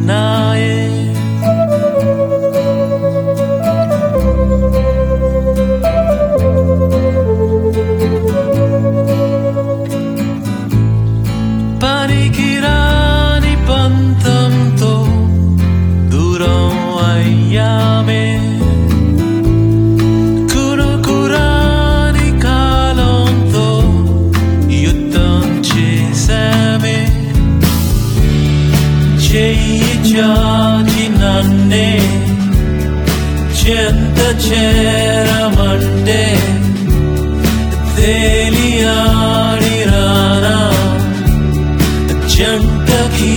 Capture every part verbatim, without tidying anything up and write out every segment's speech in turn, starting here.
ఉన్నాయే. పనికిరాని పంతంతో దూరం అయ్యామే, కునుకురాని కాలంతో యుద్ధం చేశామే. చెయ్యి చాచి నన్నే చెంత చేరమంటే తేలియాడి రానా జంటకి.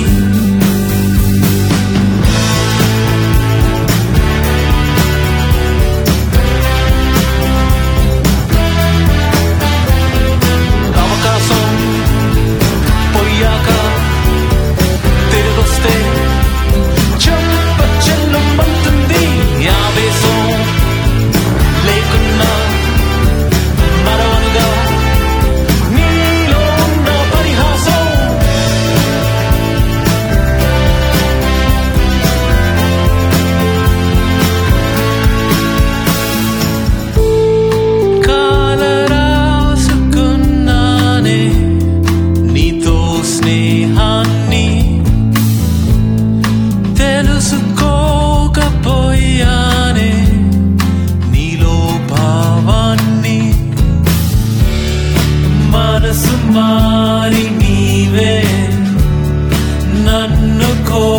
అవకాశం పోయాక తిరిగొస్తే చెంప చెల్లుమంటుంది. ఆవేశం లేకున్నా మరవనుగా నీలో ఉన్న పరిహాసం. కాలరాసుకున్నానే నీతో స్నేహాన్ని, తెలుసుకోకపోయానే నీలో భావాన్ని. మనసు మారి నీవే నన్ను కో